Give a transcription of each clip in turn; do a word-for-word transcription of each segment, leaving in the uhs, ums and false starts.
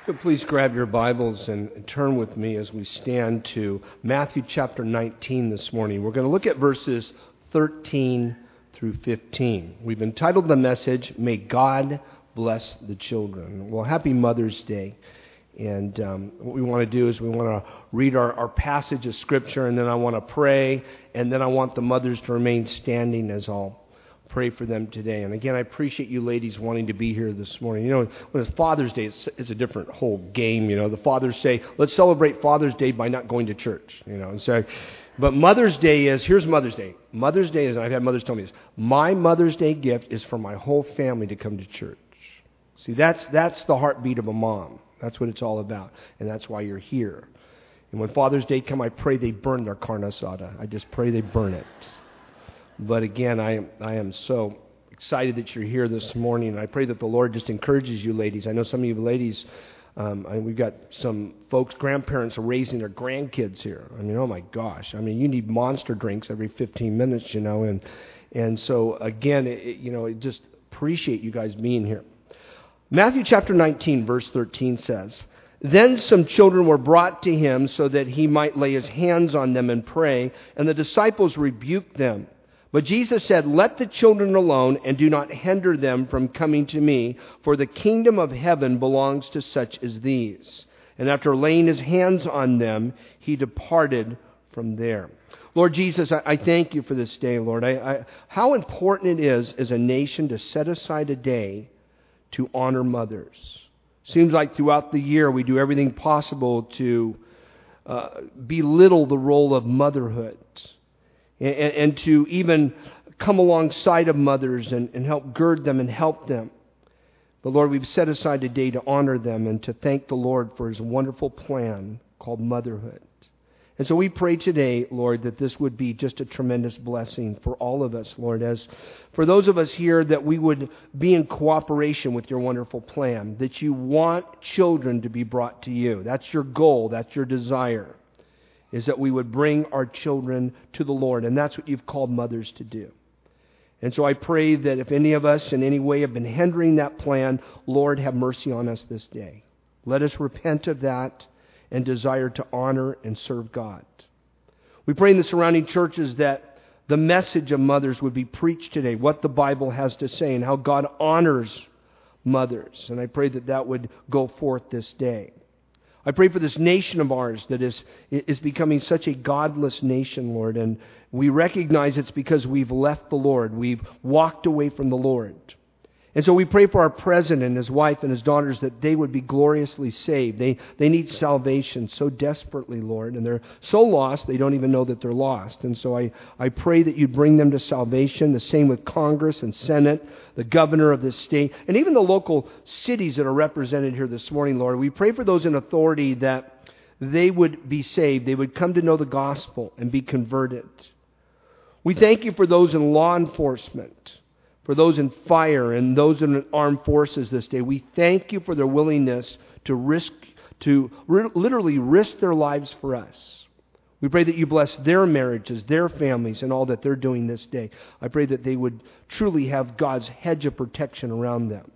Please grab your Bibles and turn with me as we stand to Matthew chapter nineteen this morning. We're going to look at verses thirteen through fifteen. We've entitled the message, May God Bless the Children. Well, happy Mother's Day. And um, what we want to do is we want to read our, our passage of Scripture, and then I want to pray, and then I want the mothers to remain standing as I'll pray for them today. And again, I appreciate you ladies wanting to be here this morning. You know, when it's Father's Day, it's, it's a different whole game. You know, the fathers say, let's celebrate Father's Day by not going to church. You know, and so, but Mother's Day is, here's Mother's Day. Mother's Day is, and I've had mothers tell me this, my Mother's Day gift is for my whole family to come to church. See, that's that's the heartbeat of a mom. That's what it's all about. And that's why you're here. And when Father's Day come, I pray they burn their carne asada. I just pray they burn it. But again, I, I am so excited that you're here this morning. And I pray that the Lord just encourages you ladies. I know some of you ladies, um, I, we've got some folks, grandparents are raising their grandkids here. I mean, oh my gosh. I mean, you need monster drinks every fifteen minutes, you know. And and so, again, it, it, you know, I just appreciate you guys being here. Matthew chapter nineteen, verse thirteen says, Then some children were brought to him so that he might lay his hands on them and pray, and the disciples rebuked them. But Jesus said, Let the children alone, and do not hinder them from coming to me, for the kingdom of heaven belongs to such as these. And after laying his hands on them, he departed from there. Lord Jesus, I, I thank you for this day, Lord. I, I, how important it is as a nation to set aside a day to honor mothers. Seems like throughout the year we do everything possible to uh, belittle the role of motherhood. And, and to even come alongside of mothers and, and help gird them and help them. But Lord, we've set aside a day to honor them and to thank the Lord for His wonderful plan called motherhood. And so we pray today, Lord, that this would be just a tremendous blessing for all of us, Lord, as for those of us here that we would be in cooperation with your wonderful plan, that you want children to be brought to you. That's your goal. That's your desire. Is that we would bring our children to the Lord. And that's what you've called mothers to do. And so I pray that if any of us in any way have been hindering that plan, Lord, have mercy on us this day. Let us repent of that and desire to honor and serve God. We pray in the surrounding churches that the message of mothers would be preached today, what the Bible has to say and how God honors mothers. And I pray that that would go forth this day. I pray for this nation of ours that is is becoming such a godless nation, Lord. And we recognize it's because we've left the Lord. We've walked away from the Lord. And so we pray for our president and his wife and his daughters that they would be gloriously saved. They they need salvation so desperately, Lord. And they're so lost, they don't even know that they're lost. And so I, I pray that you'd bring them to salvation. The same with Congress and Senate, the governor of this state, and even the local cities that are represented here this morning, Lord. We pray for those in authority that they would be saved. They would come to know the gospel and be converted. We thank you for those in law enforcement, for those in fire and those in armed forces this day. We thank you for their willingness to risk, to re- literally risk their lives for us. We pray that you bless their marriages, their families, and all that they're doing this day. I pray that they would truly have God's hedge of protection around them.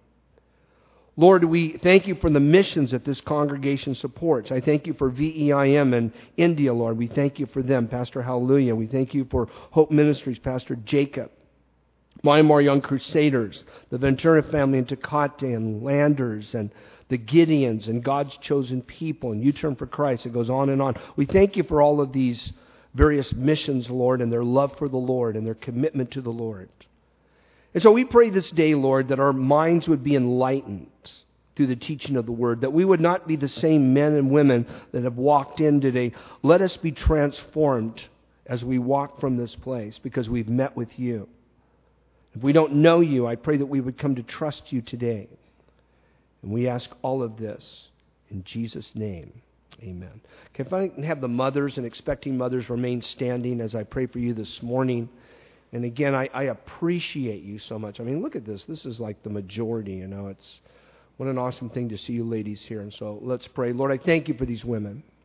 Lord, we thank you for the missions that this congregation supports. I thank you for V E I M in India, Lord. We thank you for them, Pastor Hallelujah. We thank you for Hope Ministries, Pastor Jacob. Myanmar Young Crusaders, the Ventura family in Tecate and Landers and the Gideons and God's chosen people and U-Turn for Christ. It goes on and on. We thank you for all of these various missions, Lord, and their love for the Lord and their commitment to the Lord. And so we pray this day, Lord, that our minds would be enlightened through the teaching of the Word, that we would not be the same men and women that have walked in today. Let us be transformed as we walk from this place because we've met with you. If we don't know you, I pray that we would come to trust you today. And we ask all of this in Jesus' name. Amen. Okay, if I can have the mothers and expecting mothers remain standing as I pray for you this morning. And again, I, I appreciate you so much. I mean, look at this. This is like the majority, you know. It's what an awesome thing to see you ladies here. And so let's pray. Lord, I thank you for these women.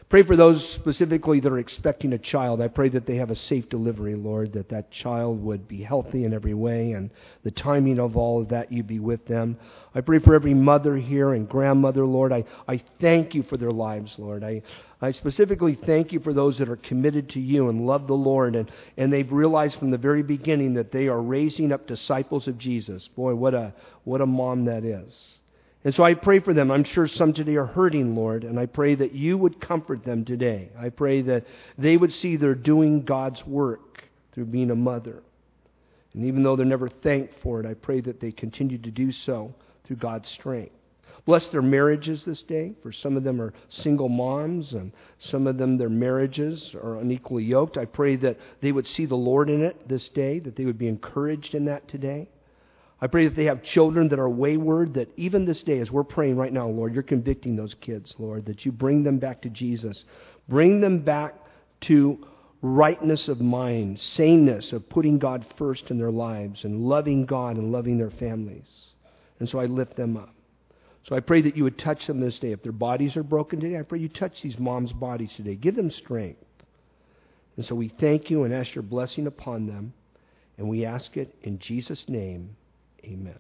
Pray for those specifically that are expecting a child. I pray that they have a safe delivery, Lord, that that child would be healthy in every way, and the timing of all of that, you be with them. I pray for every mother here and grandmother, Lord. I, I thank you for their lives, Lord. I, I specifically thank you for those that are committed to you and love the Lord, and, and they've realized from the very beginning that they are raising up disciples of Jesus. Boy, what a what a mom that is. And so I pray for them. I'm sure some today are hurting, Lord, and I pray that you would comfort them today. I pray that they would see they're doing God's work through being a mother. And even though they're never thanked for it, I pray that they continue to do so through God's strength. Bless their marriages this day. For some of them are single moms, and some of them, their marriages are unequally yoked. I pray that they would see the Lord in it this day, that they would be encouraged in that today. I pray that they have children that are wayward, that even this day, as we're praying right now, Lord, you're convicting those kids, Lord, that you bring them back to Jesus. Bring them back to rightness of mind, saneness of putting God first in their lives and loving God and loving their families. And so I lift them up. So I pray that you would touch them this day. If their bodies are broken today, I pray you touch these moms' bodies today. Give them strength. And so we thank you and ask your blessing upon them. And we ask it in Jesus' name. Amen.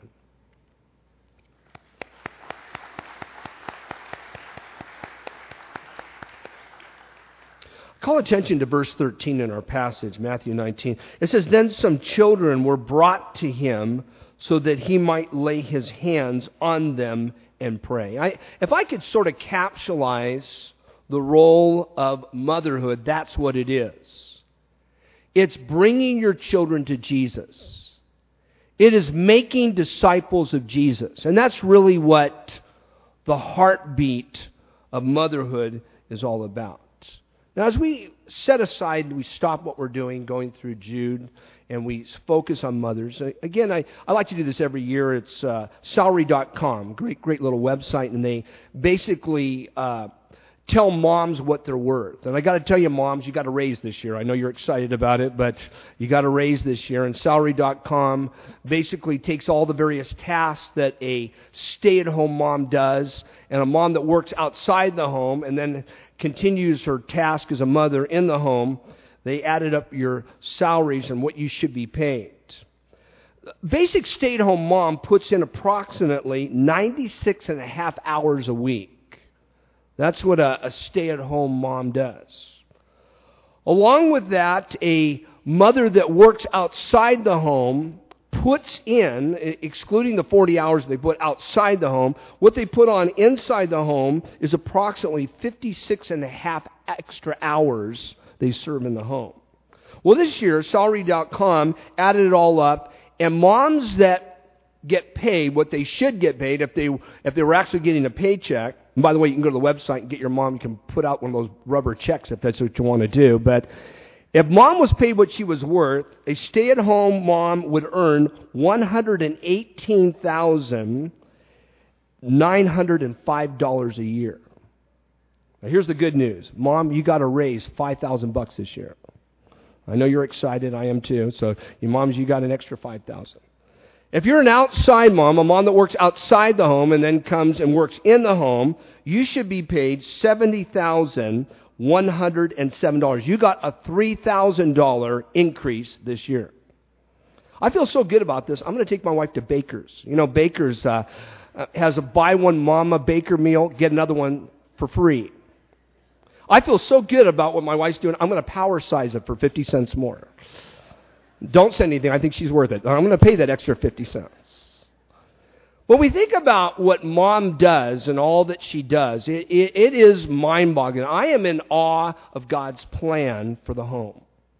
Call attention to verse thirteen in our passage, Matthew nineteen. It says, "Then some children were brought to him so that he might lay his hands on them and pray." I, if I could sort of capsulize the role of motherhood, that's what it is. It's bringing your children to Jesus. It is making disciples of Jesus. And that's really what the heartbeat of motherhood is all about. Now, as we set aside, we stop what we're doing, going through Jude, and we focus on mothers. Again, I, I like to do this every year. It's uh, salary dot com, great, great little website, and they basically uh, tell moms what they're worth. And I got to tell you, moms, you got a raise this year. I know you're excited about it, but you got a raise this year. And salary dot com basically takes all the various tasks that a stay-at-home mom does, and a mom that works outside the home, and then continues her task as a mother in the home. They added up your salaries and what you should be paid. Basic stay-at-home mom puts in approximately ninety-six and a half hours a week. That's what a, a stay-at-home mom does. Along with that, a mother that works outside the home puts in, excluding the forty hours they put outside the home, what they put on inside the home is approximately fifty-six and a half extra hours they serve in the home. Well, this year, salary dot com added it all up, and moms that get paid what they should get paid if they if they were actually getting a paycheck. And by the way, you can go to the website and get your mom. You can put out one of those rubber checks if that's what you want to do. But if mom was paid what she was worth, a stay-at-home mom would earn one hundred eighteen thousand nine hundred five dollars a year. Now, here's the good news. Mom, you got to raise five thousand bucks this year. I know you're excited. I am too. So, you moms, you got an extra five thousand. If you're an outside mom, a mom that works outside the home and then comes and works in the home, you should be paid seventy thousand one hundred seven dollars. You got a three thousand dollars increase this year. I feel so good about this. I'm going to take my wife to Baker's. You know, Baker's uh, has a buy one mama Baker meal, get another one for free. I feel so good about what my wife's doing. I'm going to power size it for fifty cents more. Don't send anything. I think she's worth it. I'm going to pay that extra fifty cents. When we think about what mom does and all that she does, it, it, it is mind-boggling. I am in awe of God's plan for the home.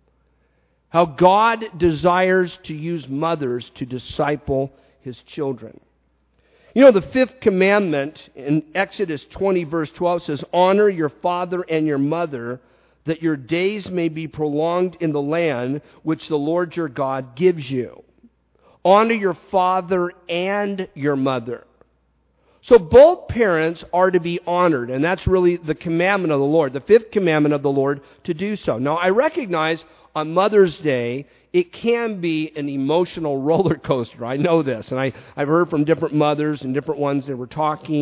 How God desires to use mothers to disciple His children. You know, the fifth commandment in Exodus twenty, verse twelve says, "Honor your father and your mother, that your days may be prolonged in the land which the Lord your God gives you." Honor your father and your mother. So both parents are to be honored, and that's really the commandment of the Lord, the fifth commandment of the Lord, to do so. Now, I recognize on Mother's Day, it can be an emotional roller coaster. I know this, and I, I've heard from different mothers and different ones that were talking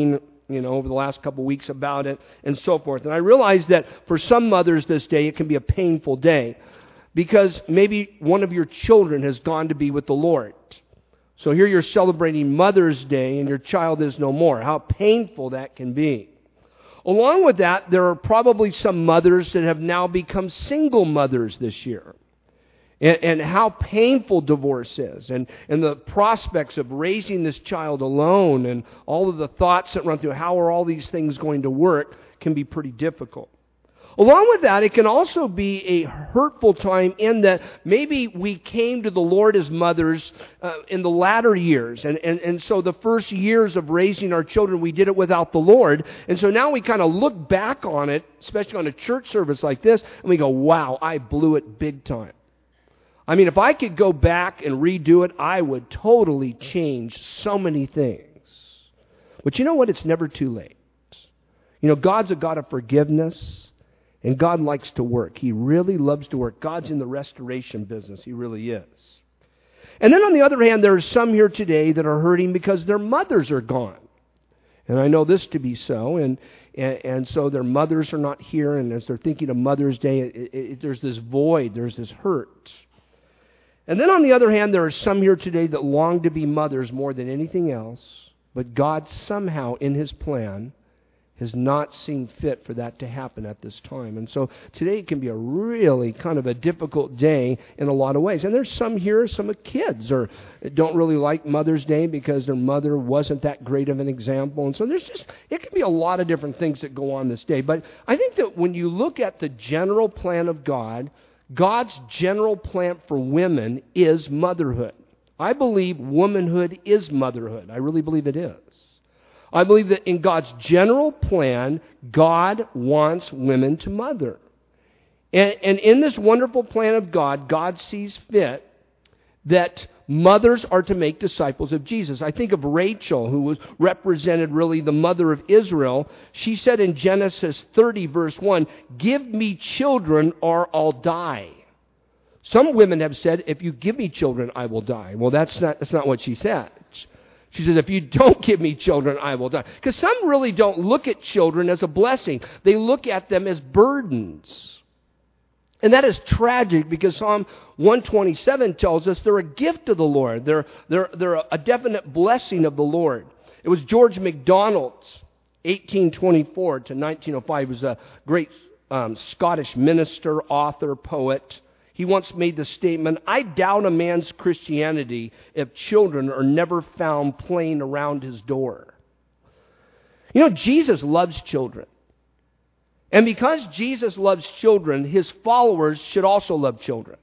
you know, over the last couple of weeks about it and so forth. And I realize that for some mothers this day, it can be a painful day because maybe one of your children has gone to be with the Lord. So here you're celebrating Mother's Day and your child is no more. How painful that can be. Along with that, there are probably some mothers that have now become single mothers this year. And, and how painful divorce is. And, and the prospects of raising this child alone and all of the thoughts that run through how are all these things going to work can be pretty difficult. Along with that, it can also be a hurtful time in that maybe we came to the Lord as mothers uh, in the latter years. And, and, and so the first years of raising our children, we did it without the Lord. And so now we kind of look back on it, especially on a church service like this, and we go, wow, I blew it big time. I mean, if I could go back and redo it, I would totally change so many things. But you know what? It's never too late. You know, God's a God of forgiveness. And God likes to work. He really loves to work. God's in the restoration business. He really is. And then on the other hand, there are some here today that are hurting because their mothers are gone. And I know this to be so. And and, and so their mothers are not here. And as they're thinking of Mother's Day, it, it, it, there's this void. There's this hurt. And then on the other hand, there are some here today that long to be mothers more than anything else. But God somehow in His plan has not seen fit for that to happen at this time. And so today it can be a really kind of a difficult day in a lot of ways. And there's some here, some of kids or don't really like Mother's Day because their mother wasn't that great of an example. And so there's just, it can be a lot of different things that go on this day. But I think that when you look at the general plan of God, God's general plan for women is motherhood. I believe womanhood is motherhood. I really believe it is. I believe that in God's general plan, God wants women to mother. And, and in this wonderful plan of God, God sees fit that mothers are to make disciples of Jesus. I think of Rachel, who was represented really the mother of Israel. She said in Genesis thirty, verse one, "Give me children or I'll die." Some women have said, "If you give me children, I will die." Well, that's not, that's not what she said. She says, if you don't give me children, I will die. Because some really don't look at children as a blessing. They look at them as burdens. And that is tragic because Psalm one twenty-seven tells us they're a gift of the Lord. They're, they're, they're a definite blessing of the Lord. It was George MacDonald's eighteen twenty-four to nineteen oh five. He was a great um, Scottish minister, author, poet. He once made the statement, "I doubt a man's Christianity if children are never found playing around his door." You know, Jesus loves children. And because Jesus loves children, His followers should also love children.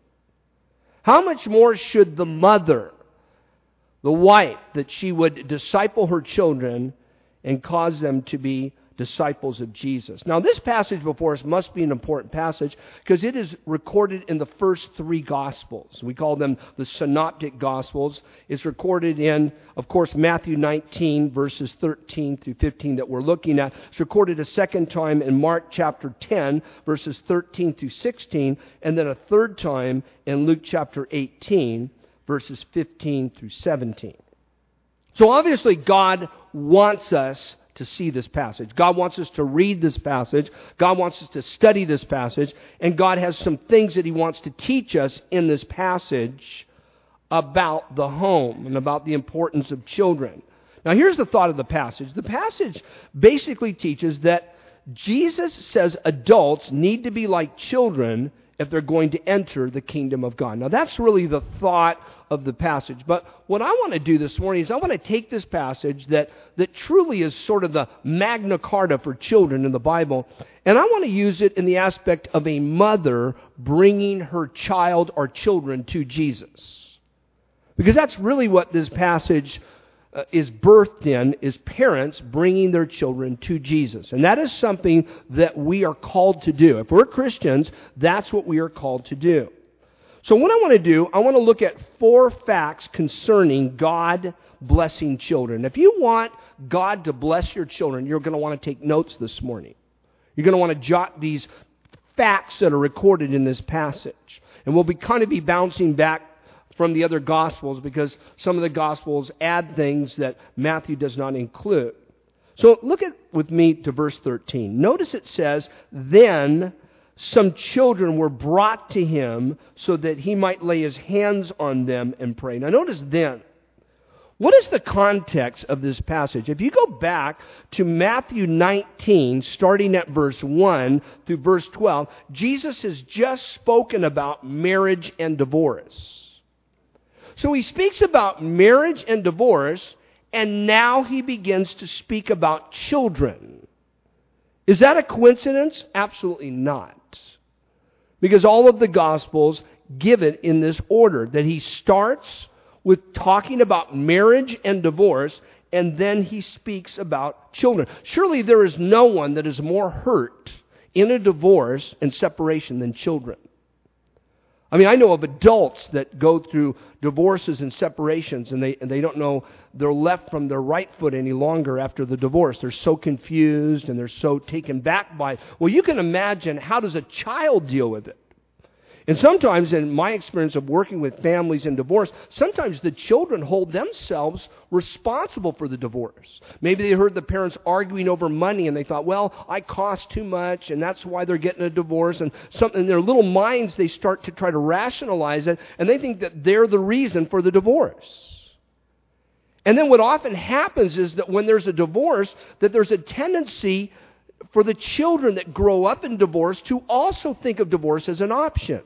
How much more should the mother, the wife, that she would disciple her children and cause them to be disciples of Jesus. Now, this passage before us must be an important passage because it is recorded in the first three Gospels. We call them the Synoptic Gospels. It's recorded in, of course, Matthew nineteen, verses thirteen through fifteen that we're looking at. It's recorded a second time in Mark chapter ten, verses thirteen through sixteen, and then a third time in Luke chapter eighteen, verses fifteen through seventeen. So obviously, God wants us to see this passage. God wants us to read this passage. God wants us to study this passage. And God has some things that He wants to teach us in this passage about the home and about the importance of children. Now, here's the thought of the passage. The passage basically teaches that Jesus says adults need to be like children if they're going to enter the kingdom of God. Now, that's really the thought of the passage. But what I want to do this morning is I want to take this passage that, that truly is sort of the Magna Carta for children in the Bible, and I want to use it in the aspect of a mother bringing her child or children to Jesus. Because that's really what this passage uh, is birthed in, is parents bringing their children to Jesus. And that is something that we are called to do. If we're Christians, that's what we are called to do. So what I want to do, I want to look at four facts concerning God blessing children. If you want God to bless your children, you're going to want to take notes this morning. You're going to want to jot these facts that are recorded in this passage. And we'll be kind of be bouncing back from the other Gospels because some of the Gospels add things that Matthew does not include. So look at with me to verse thirteen. Notice it says, then some children were brought to him so that he might lay his hands on them and pray. Now notice then. What is the context of this passage? If you go back to Matthew nineteen, starting at verse one through verse twelve, Jesus has just spoken about marriage and divorce. So he speaks about marriage and divorce, and now he begins to speak about children. Is that a coincidence? Absolutely not. Because all of the Gospels give it in this order, that he starts with talking about marriage and divorce, and then he speaks about children. Surely there is no one that is more hurt in a divorce and separation than children. I mean, I know of adults that go through divorces and separations, and they and they don't know their left from their right foot any longer after the divorce. They're so confused and they're so taken back by it. Well, you can imagine, how does a child deal with it? And sometimes, in my experience of working with families in divorce, sometimes the children hold themselves responsible for the divorce. Maybe they heard the parents arguing over money and they thought, well, I cost too much and that's why they're getting a divorce. And some, in their little minds, they start to try to rationalize it, and they think that they're the reason for the divorce. And then what often happens is that when there's a divorce, that there's a tendency for the children that grow up in divorce to also think of divorce as an option.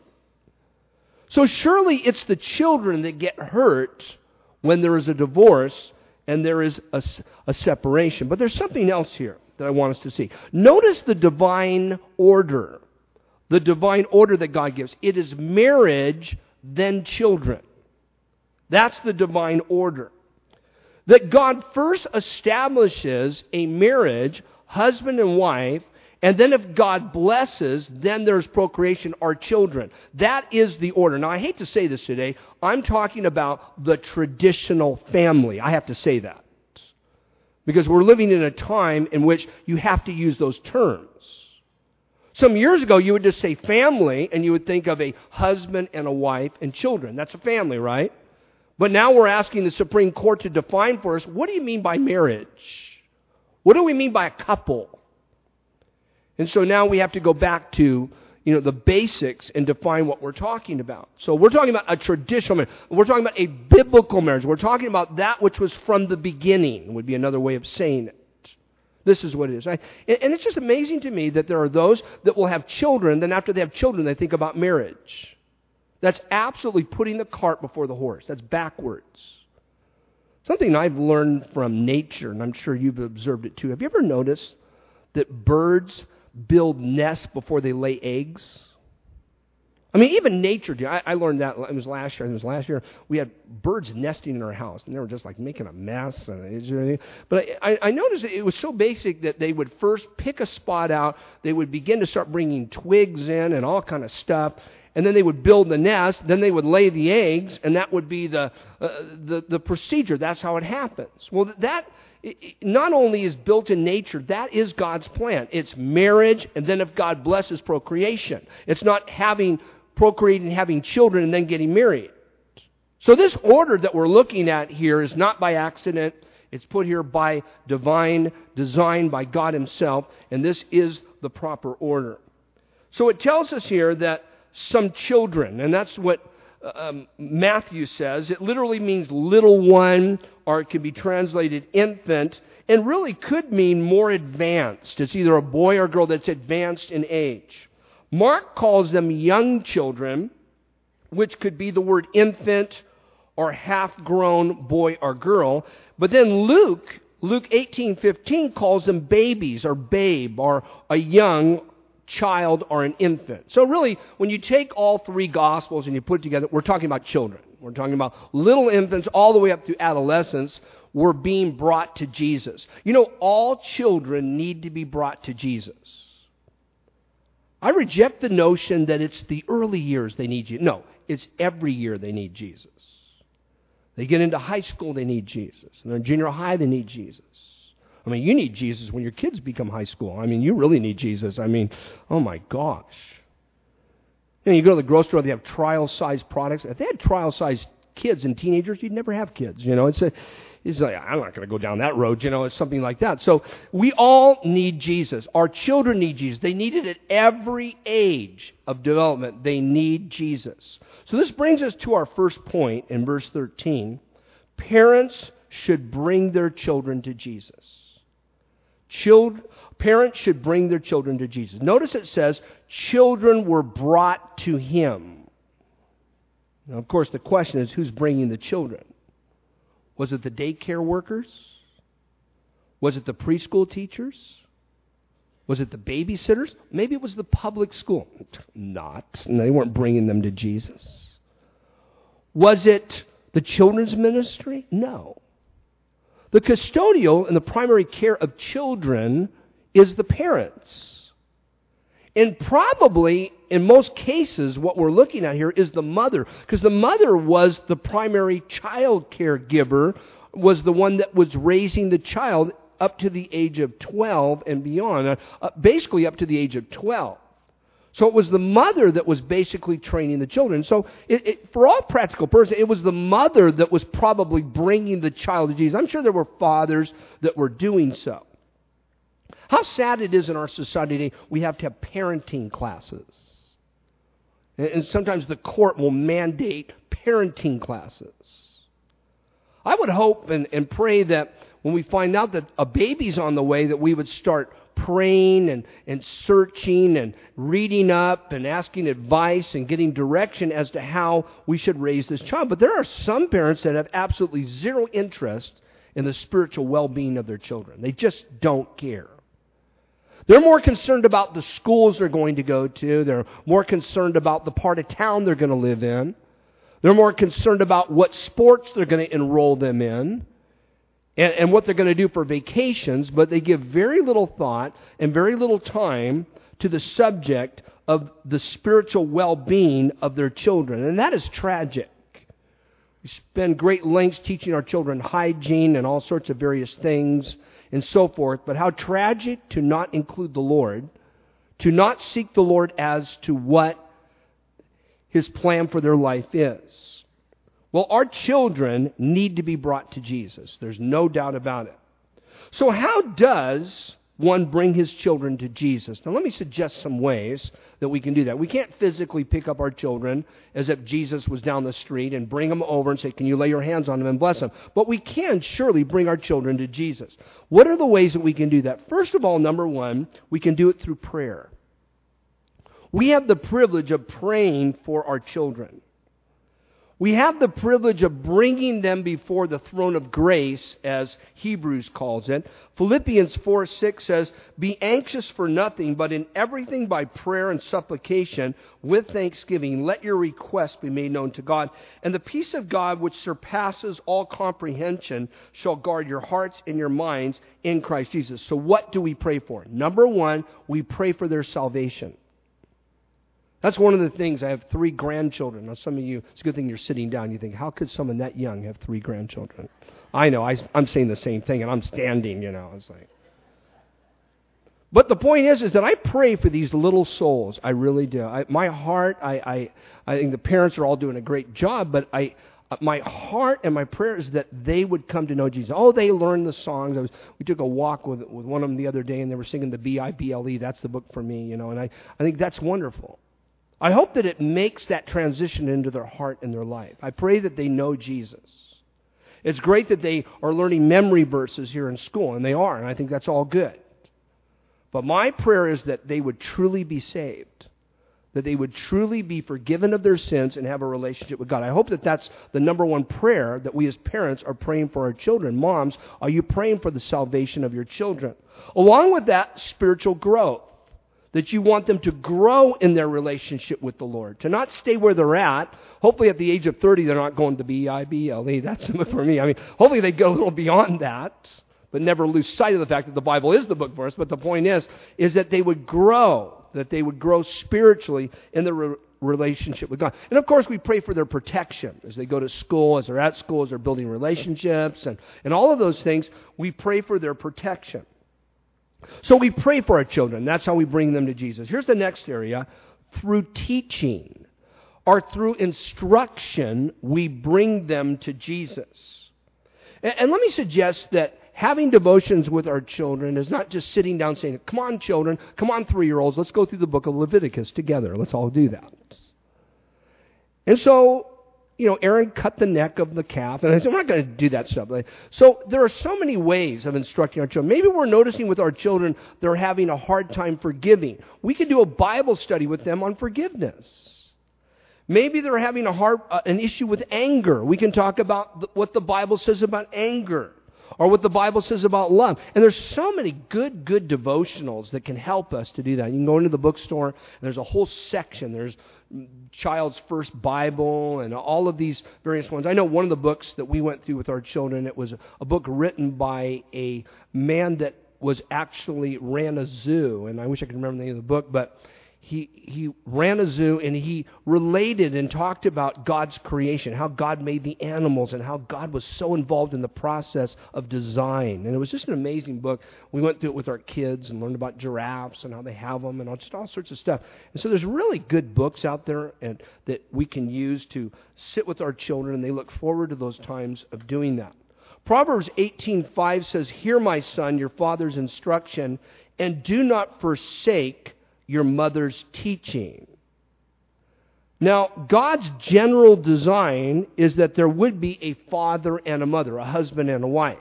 So surely it's the children that get hurt when there is a divorce and there is a, a separation. But there's something else here that I want us to see. Notice the divine order. The divine order that God gives. It is marriage, then children. That's the divine order. That God first establishes a marriage, husband and wife, and then if God blesses, then there's procreation or children. That is the order. Now, I hate to say this today. I'm talking about the traditional family. I have to say that. Because we're living in a time in which you have to use those terms. Some years ago, you would just say family, and you would think of a husband and a wife and children. That's a family, right? But now we're asking the Supreme Court to define for us, what do you mean by marriage? What do we mean by a couple? And so now we have to go back to, you know, the basics and define what we're talking about. So we're talking about a traditional marriage. We're talking about a biblical marriage. We're talking about that which was from the beginning, would be another way of saying it. This is what it is. I, and it's just amazing to me that there are those that will have children, then after they have children, they think about marriage. That's absolutely putting the cart before the horse. That's backwards. Something I've learned from nature, and I'm sure you've observed it too. Have you ever noticed that birds build nests before they lay eggs? I mean, even nature. I, I learned that. It was last year. It was last year. We had birds nesting in our house, and they were just like making a mess. And but I, I noticed it was so basic that they would first pick a spot out. They would begin to start bringing twigs in and all kind of stuff, and then they would build the nest. Then they would lay the eggs, and that would be the uh, the, the procedure. That's how it happens. Well, that. It not only is built in nature, that is God's plan. It's marriage, and then if God blesses, procreation. It's not having, procreating, having children, and then getting married. So this order that we're looking at here is not by accident. It's put here by divine design by God Himself, and this is the proper order. So it tells us here that some children, and that's what Um, Matthew says. It literally means little one, or it can be translated infant, and really could mean more advanced. It's either a boy or girl that's advanced in age. Mark calls them young children, which could be the word infant or half-grown boy or girl. But then Luke, Luke eighteen fifteen calls them babies or babe or a young child or an infant. So really, when you take all three Gospels and you put it together, we're talking about children. We're talking about little infants all the way up through adolescence were being brought to Jesus. You know, all children need to be brought to Jesus. I reject the notion that it's the early years they need Jesus. No, it's every year they need Jesus. They get into high school, they need Jesus. And they're in junior high, they need Jesus. I mean, you need Jesus when your kids become high school. I mean, you really need Jesus. I mean, oh my gosh. You know, you go to the grocery store, they have trial-sized products. If they had trial-sized kids and teenagers, you'd never have kids. You know, it's a, He's like, I'm not going to go down that road, you know, it's something like that. So we all need Jesus. Our children need Jesus. They need it at every age of development. They need Jesus. So this brings us to our first point in verse thirteen. Parents should bring their children to Jesus. Child, parents should bring their children to Jesus. Notice it says, children were brought to Him. Now, of course, the question is, who's bringing the children? Was it the daycare workers? Was it the preschool teachers? Was it the babysitters? Maybe it was the public school. Not. They weren't bringing them to Jesus. Was it the children's ministry? No. The custodial and the primary care of children is the parents. And probably, in most cases, what we're looking at here is the mother. Because the mother was the primary child caregiver, was the one that was raising the child up to the age of twelve and beyond. Uh, basically up to the age of twelve. So it was the mother that was basically training the children. So it, it, for all practical purposes, it was the mother that was probably bringing the child to Jesus. I'm sure there were fathers that were doing so. How sad it is in our society today, we have to have parenting classes. And, and sometimes the court will mandate parenting classes. I would hope and, and pray that when we find out that a baby's on the way, that we would start praying and, and searching and reading up and asking advice and getting direction as to how we should raise this child. But there are some parents that have absolutely zero interest in the spiritual well-being of their children. They just don't care. They're more concerned about the schools they're going to go to. They're more concerned about the part of town they're going to live in. They're more concerned about what sports they're going to enroll them in. And, and what they're going to do for vacations, but they give very little thought and very little time to the subject of the spiritual well-being of their children. And that is tragic. We spend great lengths teaching our children hygiene and all sorts of various things and so forth, but how tragic to not include the Lord, to not seek the Lord as to what His plan for their life is. Well, our children need to be brought to Jesus. There's no doubt about it. So how does one bring his children to Jesus? Now, let me suggest some ways that we can do that. We can't physically pick up our children as if Jesus was down the street and bring them over and say, can you lay your hands on them and bless them? But we can surely bring our children to Jesus. What are the ways that we can do that? First of all, number one, we can do it through prayer. We have the privilege of praying for our children. We have the privilege of bringing them before the throne of grace, as Hebrews calls it. Philippians four six says, be anxious for nothing, but in everything by prayer and supplication, with thanksgiving, let your requests be made known to God. And the peace of God, which surpasses all comprehension, shall guard your hearts and your minds in Christ Jesus. So what do we pray for? Number one, we pray for their salvation. That's one of the things. I have three grandchildren. Now, some of you, it's a good thing you're sitting down. You think, how could someone that young have three grandchildren? I know, I, I'm saying the same thing, and I'm standing, you know. It's like, but the point is, is that I pray for these little souls. I really do. I, my heart, I, I, I think the parents are all doing a great job, but I, my heart and my prayer is that they would come to know Jesus. Oh, they learned the songs. I was, we took a walk with with one of them the other day, and they were singing the B I B L E. That's the book for me, you know. And I, I think that's wonderful. I hope that it makes that transition into their heart and their life. I pray that they know Jesus. It's great that they are learning memory verses here in school, and they are, and I think that's all good. But my prayer is that they would truly be saved, that they would truly be forgiven of their sins and have a relationship with God. I hope that that's the number one prayer that we as parents are praying for our children. Moms, are you praying for the salvation of your children? Along with that, spiritual growth. That you want them to grow in their relationship with the Lord. To not stay where they're at. Hopefully at the age of thirty, they're not going to B I B L E. That's for me. I mean, hopefully they go a little beyond that. But never lose sight of the fact that the Bible is the book for us. But the point is, is that they would grow. That they would grow spiritually in their re- relationship with God. And of course, we pray for their protection. As they go to school, as they're at school, as they're building relationships. And, and all of those things, we pray for their protection. So we pray for our children. That's how we bring them to Jesus. Here's the next area. Through teaching or through instruction, we bring them to Jesus. And, and let me suggest that having devotions with our children is not just sitting down saying, come on, children, come on, three-year-olds, let's go through the book of Leviticus together. Let's all do that. And so, you know, Aaron cut the neck of the calf, and I said, we're not going to do that stuff. So there are so many ways of instructing our children. Maybe we're noticing with our children they're having a hard time forgiving. We could do a Bible study with them on forgiveness. Maybe they're having a hard, uh, an issue with anger. We can talk about th- what the Bible says about anger, or what the Bible says about love. And there's so many good, good devotionals that can help us to do that. You can go into the bookstore, and there's a whole section. There's Child's First Bible and all of these various ones. I know one of the books that we went through with our children, it was a book written by a man that was actually ran a zoo. And I wish I could remember the name of the book, but He he ran a zoo, and he related and talked about God's creation, how God made the animals, and how God was so involved in the process of design. And it was just an amazing book. We went through it with our kids and learned about giraffes and how they have them and all, just all sorts of stuff. And so there's really good books out there and that we can use to sit with our children, and they look forward to those times of doing that. Proverbs eighteen five says, "Hear, my son, your father's instruction, and do not forsake your mother's teaching." Now, God's general design is that there would be a father and a mother, a husband and a wife.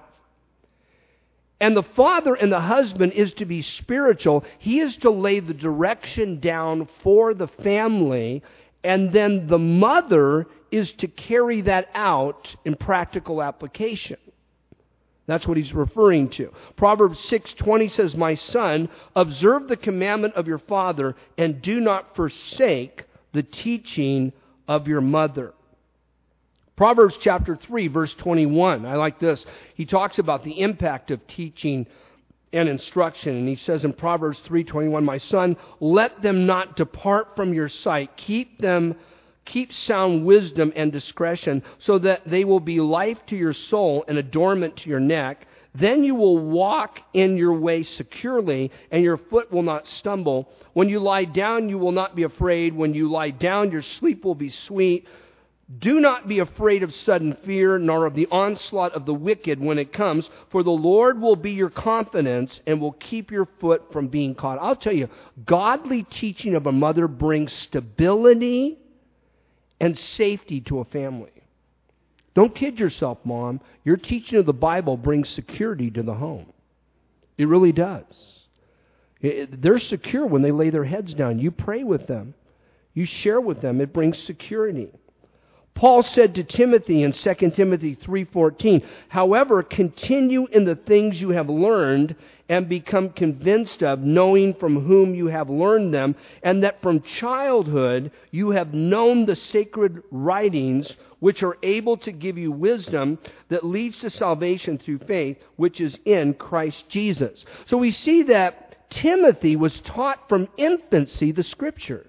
And the father and the husband is to be spiritual. He is to lay the direction down for the family, and then the mother is to carry that out in practical application. That's what he's referring to. Proverbs six twenty says, "My son, observe the commandment of your father, and do not forsake the teaching of your mother." Proverbs chapter three, verse twenty-one. I like this. He talks about the impact of teaching and instruction. And he says in Proverbs three twenty-one, "My son, let them not depart from your sight. Keep them Keep sound wisdom and discretion, so that they will be life to your soul and adornment to your neck. Then you will walk in your way securely, and your foot will not stumble. When you lie down, you will not be afraid. When you lie down, your sleep will be sweet. Do not be afraid of sudden fear, nor of the onslaught of the wicked when it comes, for the Lord will be your confidence and will keep your foot from being caught." I'll tell you, godly teaching of a mother brings stability and safety to a family. Don't kid yourself, Mom. Your teaching of the Bible brings security to the home. It really does. It, they're secure when they lay their heads down. You pray with them. You share with them. It brings security. Paul said to Timothy in Second Timothy three fourteen, "However, continue in the things you have learned and become convinced of, knowing from whom you have learned them, and that from childhood you have known the sacred writings, which are able to give you wisdom that leads to salvation through faith, which is in Christ Jesus." So we see that Timothy was taught from infancy the Scriptures.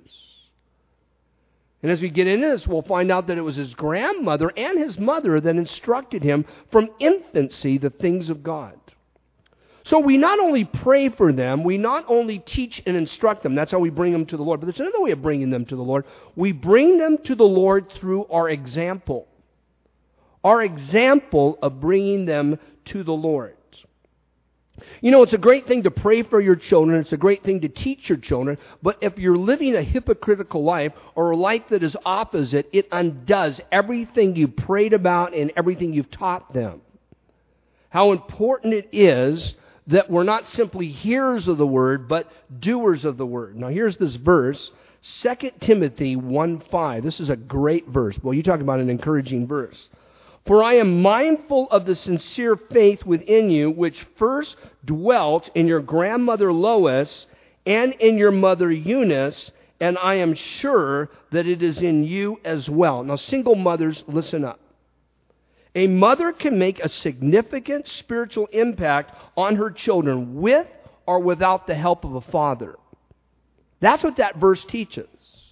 And as we get into this, we'll find out that it was his grandmother and his mother that instructed him from infancy the things of God. So we not only pray for them, we not only teach and instruct them. That's how we bring them to the Lord. But there's another way of bringing them to the Lord. We bring them to the Lord through our example. Our example of bringing them to the Lord. You know, it's a great thing to pray for your children. It's a great thing to teach your children. But if you're living a hypocritical life or a life that is opposite, it undoes everything you prayed about and everything you've taught them. How important it is that we're not simply hearers of the word, but doers of the word. Now here's this verse, Second Timothy one five. This is a great verse. Well, you talk about an encouraging verse. "For I am mindful of the sincere faith within you, which first dwelt in your grandmother Lois and in your mother Eunice, and I am sure that it is in you as well." Now, single mothers, listen up. A mother can make a significant spiritual impact on her children with or without the help of a father. That's what that verse teaches.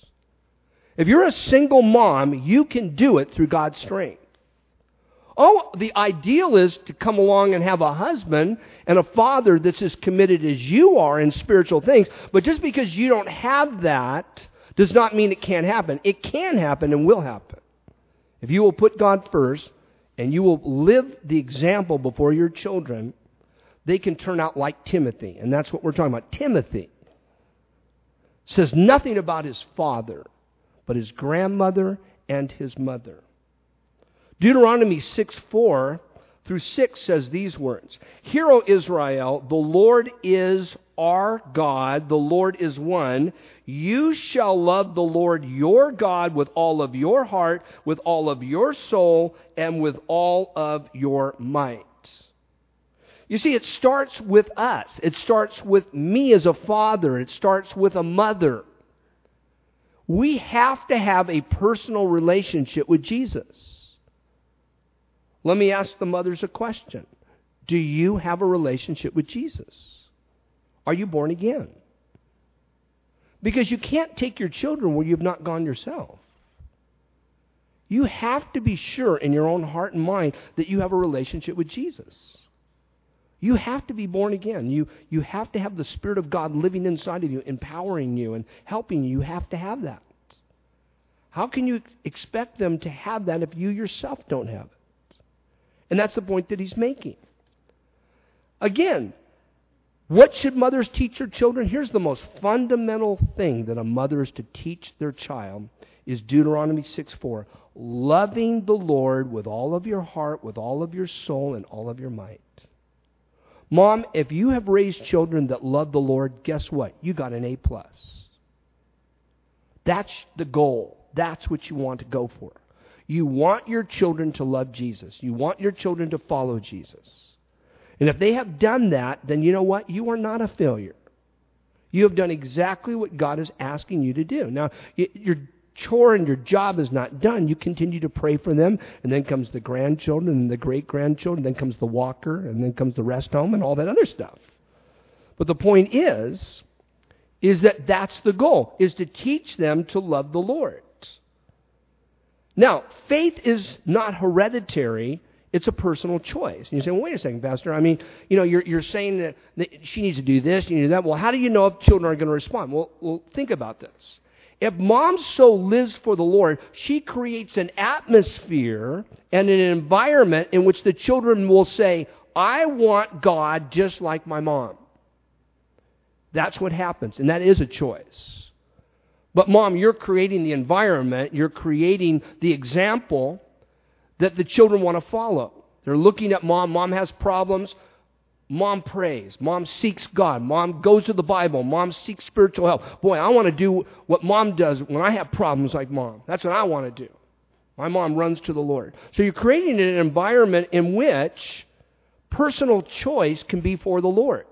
If you're a single mom, you can do it through God's strength. Oh, the ideal is to come along and have a husband and a father that's as committed as you are in spiritual things. But just because you don't have that does not mean it can't happen. It can happen and will happen. If you will put God first and you will live the example before your children, they can turn out like Timothy. And that's what we're talking about. Timothy says nothing about his father, but his grandmother and his mother. Deuteronomy six four through six says these words. Hear, O Israel, the Lord is our God, the Lord is one. You shall love the Lord your God with all of your heart, with all of your soul, and with all of your might. You see, it starts with us. It starts with me as a father. It starts with a mother. We have to have a personal relationship with Jesus. Let me ask the mothers a question. Do you have a relationship with Jesus? Are you born again? Because you can't take your children where you've not gone yourself. You have to be sure in your own heart and mind that you have a relationship with Jesus. You have to be born again. You, you have to have the Spirit of God living inside of you, empowering you and helping you. You have to have that. How can you expect them to have that if you yourself don't have it? And that's the point that he's making. Again, what should mothers teach their children? Here's the most fundamental thing that a mother is to teach their child is Deuteronomy six four. Loving the Lord with all of your heart, with all of your soul, and all of your might. Mom, if you have raised children that love the Lord, guess what? You got an A plus. That's the goal. That's what you want to go for. You want your children to love Jesus. You want your children to follow Jesus. And if they have done that, then you know what? You are not a failure. You have done exactly what God is asking you to do. Now, your chore and your job is not done. You continue to pray for them, and then comes the grandchildren and the great-grandchildren, then comes the walker, and then comes the rest home and all that other stuff. But the point is, is that that's the goal, is to teach them to love the Lord. Now, faith is not hereditary. It's a personal choice. And you say, well, wait a second, Pastor. I mean, you know, you're, you're saying that, that she needs to do this, you need to do that. Well, how do you know if children are going to respond? Well, well, think about this. If mom so lives for the Lord, she creates an atmosphere and an environment in which the children will say, I want God just like my mom. That's what happens, and that is a choice. But Mom, you're creating the environment, you're creating the example that the children want to follow. They're looking at Mom. Mom has problems. Mom prays. Mom seeks God. Mom goes to the Bible. Mom seeks spiritual help. Boy, I want to do what Mom does when I have problems like Mom. That's what I want to do. My mom runs to the Lord. So you're creating an environment in which personal choice can be for the Lord.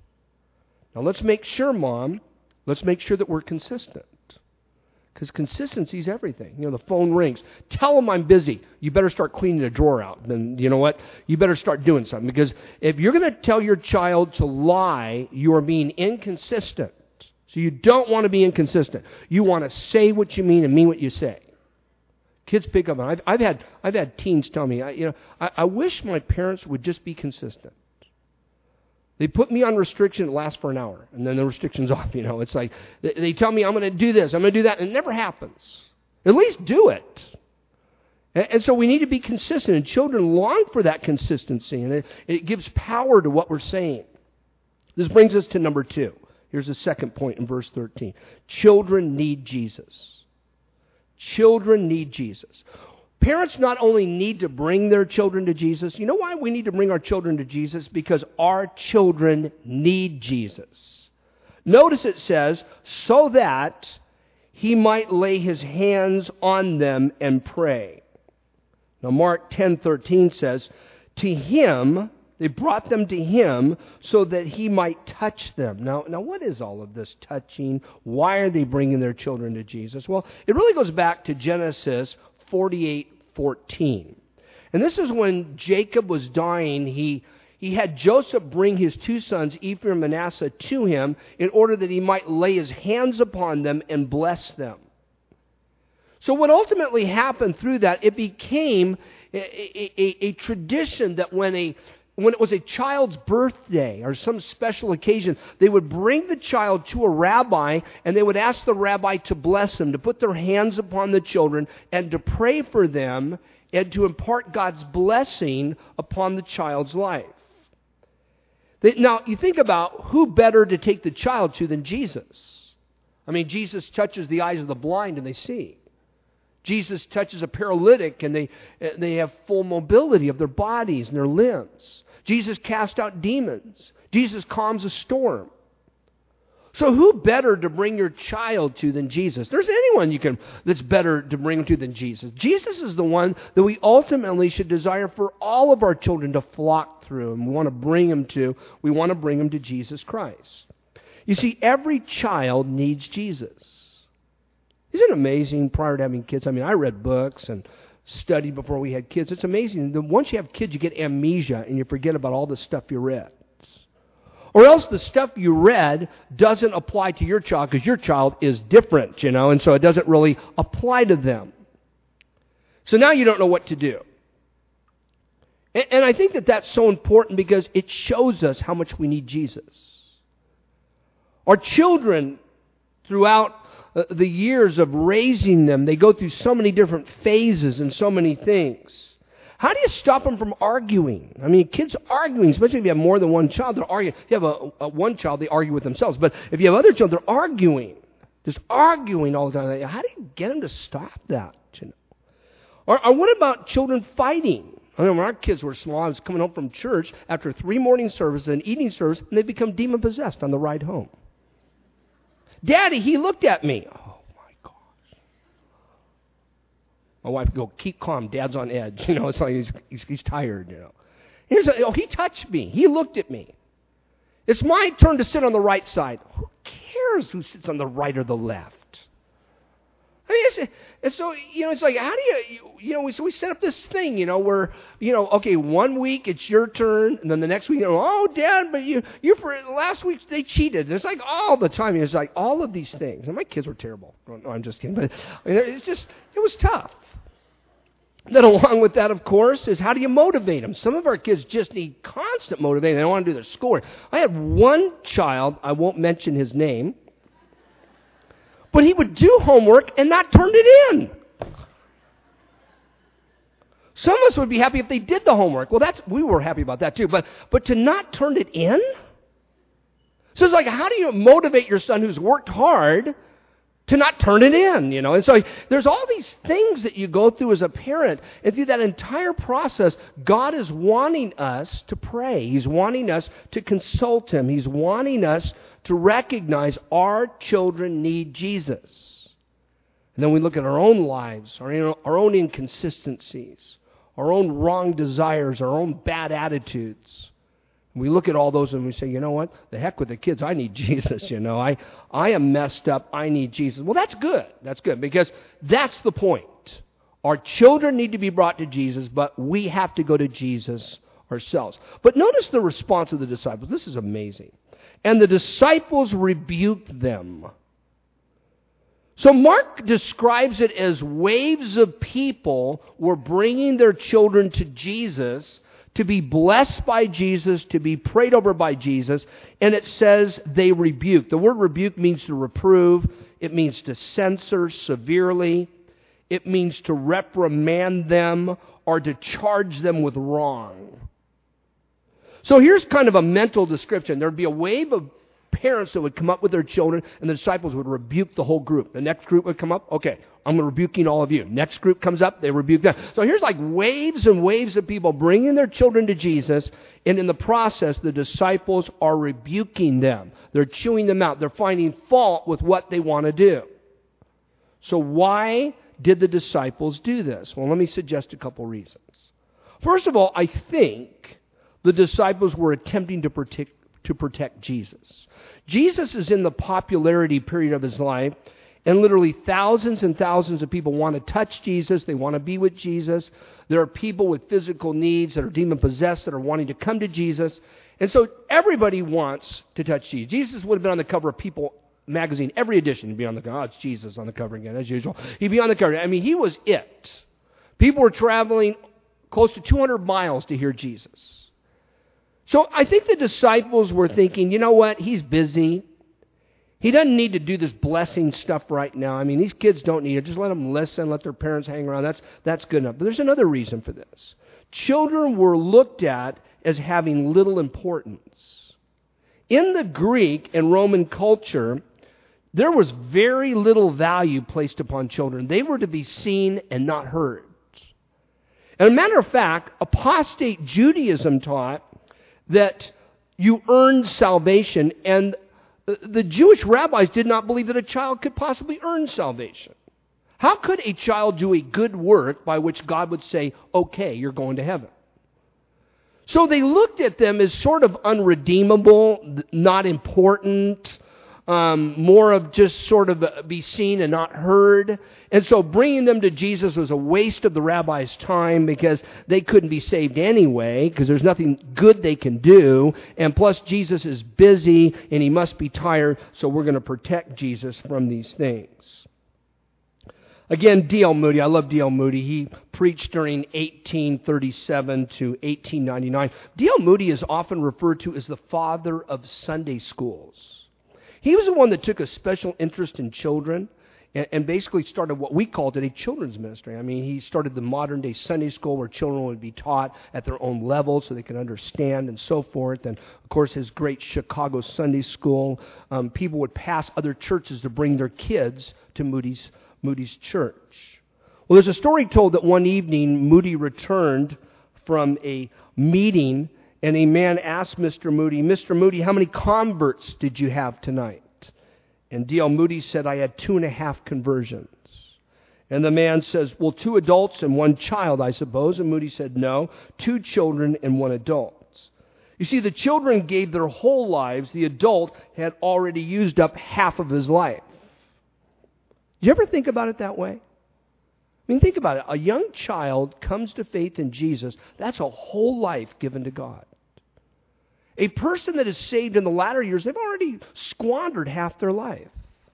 Now let's make sure, Mom, let's make sure that we're consistent. Because consistency is everything. You know, the phone rings. Tell them I'm busy. You better start cleaning the drawer out. Then, you know what? You better start doing something. Because if you're going to tell your child to lie, you are being inconsistent. So you don't want to be inconsistent. You want to say what you mean and mean what you say. Kids pick up on it. I've, I've had I've had teens tell me, I, you know, I, I wish my parents would just be consistent. They put me on restriction, it lasts for an hour, and then the restriction's off, you know. It's like, they, they tell me I'm going to do this, I'm going to do that, and it never happens. At least do it. And, and so we need to be consistent, and children long for that consistency, and it, it gives power to what we're saying. This brings us to number two. Here's the second point in verse thirteen. Children need Jesus. Children need Jesus. Parents not only need to bring their children to Jesus. You know why we need to bring our children to Jesus? Because our children need Jesus. Notice it says, so that he might lay his hands on them and pray. Now Mark ten thirteen says, to him, they brought them to him so that he might touch them. Now, now what is all of this touching? Why are they bringing their children to Jesus? Well, it really goes back to Genesis forty-eight fourteen. And this is when Jacob was dying. He, he had Joseph bring his two sons, Ephraim and Manasseh, to him in order that he might lay his hands upon them and bless them. So what ultimately happened through that, it became a, a, a, a tradition that when a when it was a child's birthday or some special occasion, they would bring the child to a rabbi and they would ask the rabbi to bless them, to put their hands upon the children and to pray for them and to impart God's blessing upon the child's life. Now, you think about who better to take the child to than Jesus. I mean, Jesus touches the eyes of the blind and they see. Jesus touches a paralytic and they, they have full mobility of their bodies and their limbs. Jesus casts out demons. Jesus calms a storm. So who better to bring your child to than Jesus? There's anyone you can that's better to bring them to than Jesus. Jesus is the one that we ultimately should desire for all of our children to flock through, and we want to bring them to. We want to bring them to Jesus Christ. You see, every child needs Jesus. Isn't it amazing prior to having kids? I mean, I read books and studied before we had kids. It's amazing. Once you have kids, you get amnesia and you forget about all the stuff you read. Or else the stuff you read doesn't apply to your child because your child is different, you know, and so it doesn't really apply to them. So now you don't know what to do. And, and I think that that's so important because it shows us how much we need Jesus. Our children, throughout uh, the years of raising them, they go through so many different phases and so many things. How do you stop them from arguing? I mean, kids arguing, especially if you have more than one child, they're arguing. If you have a, a one child, they argue with themselves. But if you have other children, they're arguing. Just arguing all the time. How do you get them to stop that? You know? Or, or what about children fighting? I mean, when our kids were small, I was coming home from church after three morning services and evening service, and they become demon-possessed on the ride home. Daddy, he looked at me. Oh, my gosh. My wife would go, keep calm. Dad's on edge. You know, it's like he's, he's, he's tired, you know. Here's a, oh, he touched me. He looked at me. It's my turn to sit on the right side. Who cares who sits on the right or the left? I mean, it's, it's so, you know, it's like, how do you, you, you know, we, so we set up this thing, you know, where, you know, okay, one week it's your turn, and then the next week, you know, oh, Dad, but you, you for last week they cheated. And it's like all the time. It's like all of these things. And my kids were terrible. No, I'm just kidding. But I mean, it's just, it was tough. Then along with that, of course, is how do you motivate them? Some of our kids just need constant motivation. They don't want to do their schoolwork. I had one child, I won't mention his name, but he would do homework and not turn it in. Some of us would be happy if they did the homework. Well, that's we were happy about that too. But but to not turn it in? So it's like, how do you motivate your son who's worked hard to not turn it in? You know, and so there's all these things that you go through as a parent. And through that entire process, God is wanting us to pray. He's wanting us to consult Him. He's wanting us to recognize our children need Jesus. And then we look at our own lives, our, you know, our own inconsistencies, our own wrong desires, our own bad attitudes. We look at all those and we say, you know what? The heck with the kids. I need Jesus, you know. I, I am messed up. I need Jesus. Well, that's good. That's good because that's the point. Our children need to be brought to Jesus, but we have to go to Jesus ourselves. But notice the response of the disciples. This is amazing. And the disciples rebuked them. So Mark describes it as waves of people were bringing their children to Jesus to be blessed by Jesus, to be prayed over by Jesus, and it says they rebuke. The word rebuke means to reprove. It means to censor severely. It means to reprimand them or to charge them with wrong. So here's kind of a mental description. There would be a wave of parents that would come up with their children, and the disciples would rebuke the whole group. The next group would come up, okay, I'm rebuking all of you. Next group comes up, they rebuke them. So here's like waves and waves of people bringing their children to Jesus, and in the process, the disciples are rebuking them. They're chewing them out. They're finding fault with what they want to do. So why did the disciples do this? Well, let me suggest a couple reasons. First of all, I think the disciples were attempting to protect, to protect Jesus. Jesus is in the popularity period of His life, and literally thousands and thousands of people want to touch Jesus. They want to be with Jesus. There are people with physical needs that are demon-possessed that are wanting to come to Jesus. And so everybody wants to touch Jesus. Jesus would have been on the cover of People magazine, every edition. He'd be on the cover. Oh, it's Jesus on the cover again, as usual. He'd be on the cover. I mean, He was it. People were traveling close to two hundred miles to hear Jesus. So I think the disciples were thinking, you know what? He's busy. He doesn't need to do this blessing stuff right now. I mean, these kids don't need it. Just let them listen, let their parents hang around. That's, that's good enough. But there's another reason for this. Children were looked at as having little importance. In the Greek and Roman culture, there was very little value placed upon children. They were to be seen and not heard. And a matter of fact, apostate Judaism taught that you earned salvation, and the Jewish rabbis did not believe that a child could possibly earn salvation. How could a child do a good work by which God would say, okay, you're going to heaven? So they looked at them as sort of unredeemable, not important, um, more of just sort of be seen and not heard. And so bringing them to Jesus was a waste of the rabbi's time because they couldn't be saved anyway, because there's nothing good they can do. And plus Jesus is busy and he must be tired, so we're going to protect Jesus from these things. Again, D L Moody. I love D L Moody. He preached during eighteen thirty-seven to eighteen ninety-nine. D L Moody is often referred to as the father of Sunday schools. He was the one that took a special interest in children and, and basically started what we called it a children's ministry. I mean, he started the modern-day Sunday school where children would be taught at their own level so they could understand and so forth. And, of course, his great Chicago Sunday school. Um, people would pass other churches to bring their kids to Moody's Moody's church. Well, there's a story told that one evening Moody returned from a meeting and a man asked Mister Moody, Mister Moody, how many converts did you have tonight? And D L Moody said, I had two and a half conversions. And the man says, well, two adults and one child, I suppose. And Moody said, no, two children and one adult. You see, the children gave their whole lives. The adult had already used up half of his life. Did you ever think about it that way? I mean, think about it. A young child comes to faith in Jesus. That's a whole life given to God. A person that is saved in the latter years, they've already squandered half their life.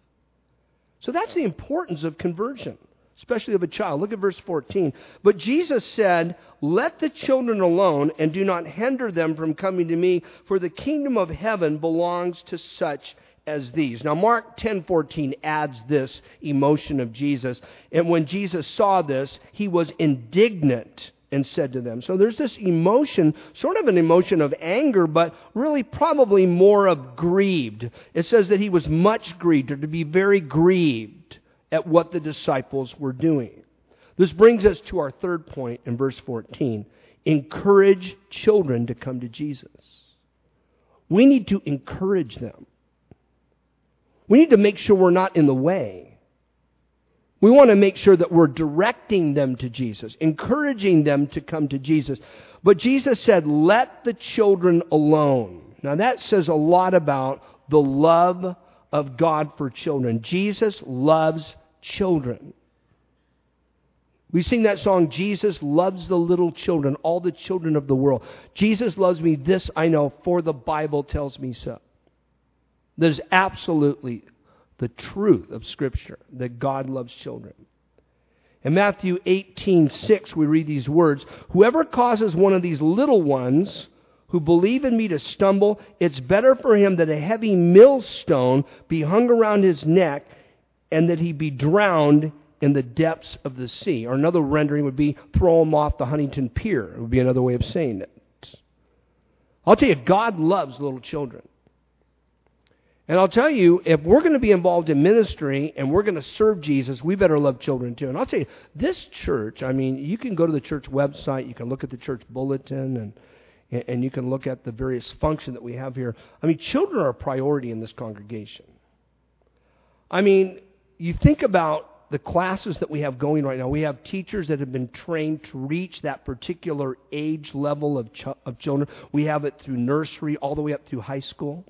So that's the importance of conversion, especially of a child. Look at verse fourteen. But Jesus said, let the children alone and do not hinder them from coming to me, for the kingdom of heaven belongs to such as these. Now Mark ten fourteen adds this emotion of Jesus. And when Jesus saw this, he was indignant and said to them. So there's this emotion, sort of an emotion of anger, but really probably more of grieved. It says that he was much grieved, or to be very grieved at what the disciples were doing. This brings us to our third point in verse fourteen. Encourage children to come to Jesus. We need to encourage them. We need to make sure we're not in the way. We want to make sure that we're directing them to Jesus, encouraging them to come to Jesus. But Jesus said, let the children alone. Now that says a lot about the love of God for children. Jesus loves children. We sing that song, Jesus loves the little children, all the children of the world. Jesus loves me, this I know, for the Bible tells me so. That is absolutely the truth of Scripture, that God loves children. In Matthew eighteen six, we read these words, whoever causes one of these little ones who believe in me to stumble, it's better for him that a heavy millstone be hung around his neck and that he be drowned in the depths of the sea. Or another rendering would be throw him off the Huntington Pier. It would be another way of saying it. I'll tell you, God loves little children. And I'll tell you, if we're going to be involved in ministry and we're going to serve Jesus, we better love children too. And I'll tell you, this church, I mean, you can go to the church website, you can look at the church bulletin, and and you can look at the various function that we have here. I mean, children are a priority in this congregation. I mean, you think about the classes that we have going right now. We have teachers that have been trained to reach that particular age level of ch- of children. We have it through nursery all the way up through high school.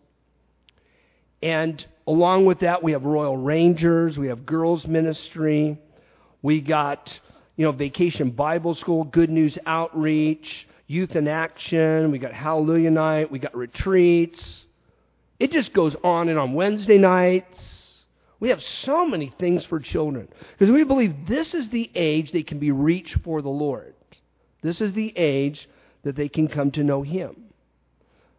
And along with that, we have Royal Rangers, we have girls ministry, we got, you know, Vacation Bible School, Good News Outreach, Youth in Action, we got Hallelujah Night, we got retreats. It just goes on and on. Wednesday nights. We have so many things for children. Because we believe this is the age they can be reached for the Lord. This is the age that they can come to know Him.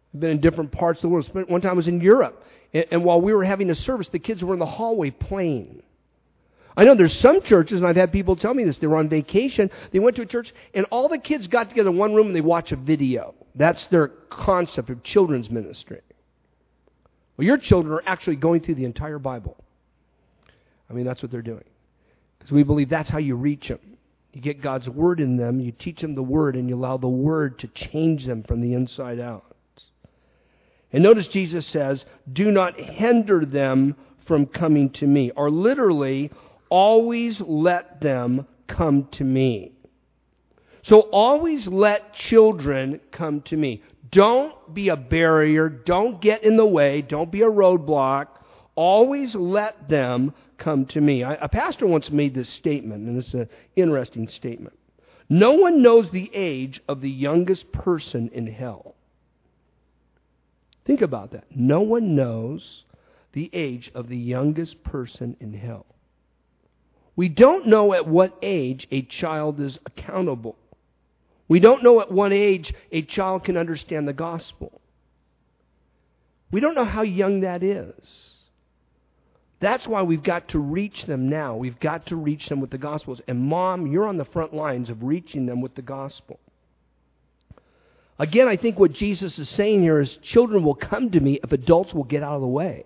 I've been in different parts of the world. Spent, one time I was in Europe, and, and while we were having a service, the kids were in the hallway playing. I know there's some churches, and I've had people tell me this, they were on vacation, they went to a church, and all the kids got together in one room and they watch a video. That's their concept of children's ministry. Well, your children are actually going through the entire Bible. I mean, that's what they're doing. Because we believe that's how you reach them. You get God's Word in them, you teach them the Word, and you allow the Word to change them from the inside out. And notice Jesus says, do not hinder them from coming to me. Or literally, always let them come to me. So always let children come to me. Don't be a barrier. Don't get in the way. Don't be a roadblock. Always let them come to me. I, a pastor once made this statement, and it's an interesting statement. No one knows the age of the youngest person in hell. Think about that. No one knows the age of the youngest person in hell. We don't know at what age a child is accountable. We don't know at what age a child can understand the gospel. We don't know how young that is. That's why we've got to reach them now. We've got to reach them with the gospels. And Mom, you're on the front lines of reaching them with the gospel. Again, I think what Jesus is saying here is children will come to me if adults will get out of the way.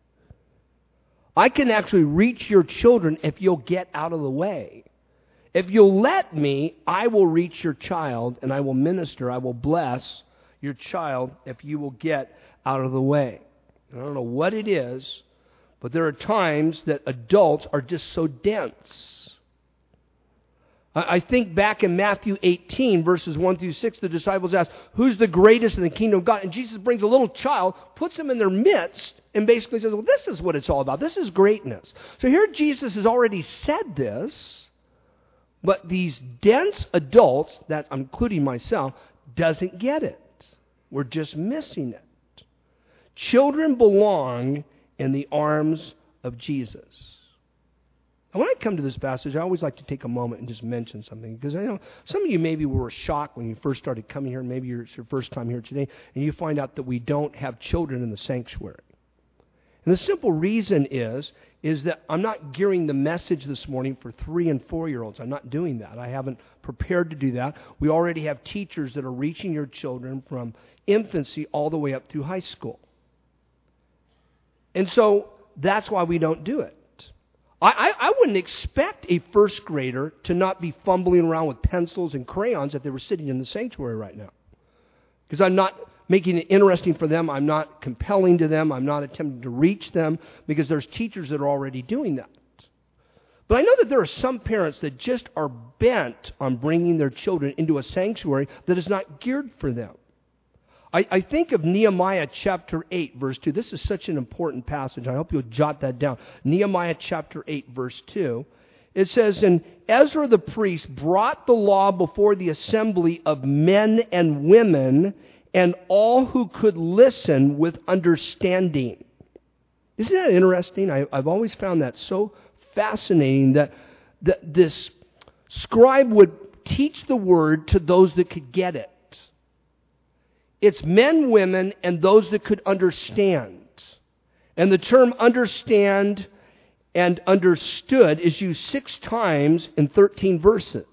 I can actually reach your children if you'll get out of the way. If you'll let me, I will reach your child and I will minister, I will bless your child if you will get out of the way. I don't know what it is, but there are times that adults are just so dense. I think back in Matthew eighteen, verses one through six, the disciples asked, who's the greatest in the kingdom of God? And Jesus brings a little child, puts him in their midst, and basically says, well, this is what it's all about. This is greatness. So here Jesus has already said this, but these dense adults, that I'm including myself, doesn't get it. We're just missing it. Children belong in the arms of Jesus. And when I come to this passage, I always like to take a moment and just mention something. Because I know some of you maybe were shocked when you first started coming here. Maybe it's your first time here today. And you find out that we don't have children in the sanctuary. And the simple reason is, is that I'm not gearing the message this morning for three and four-year-olds. I'm not doing that. I haven't prepared to do that. We already have teachers that are reaching your children from infancy all the way up through high school. And so that's why we don't do it. I, I, I wouldn't expect a first grader to not be fumbling around with pencils and crayons if they were sitting in the sanctuary right now. Because I'm not making it interesting for them. I'm not compelling to them. I'm not attempting to reach them because there's teachers that are already doing that. But I know that there are some parents that just are bent on bringing their children into a sanctuary that is not geared for them. I, I think of Nehemiah chapter eight, verse two. This is such an important passage. I hope you'll jot that down. Nehemiah chapter eight, verse two. It says, and Ezra the priest brought the law before the assembly of men and women and all who could listen with understanding. Isn't that interesting? I, I've always found that so fascinating that, that this scribe would teach the word to those that could get it. It's men, women, and those that could understand. And the term understand and understood is used six times in thirteen verses.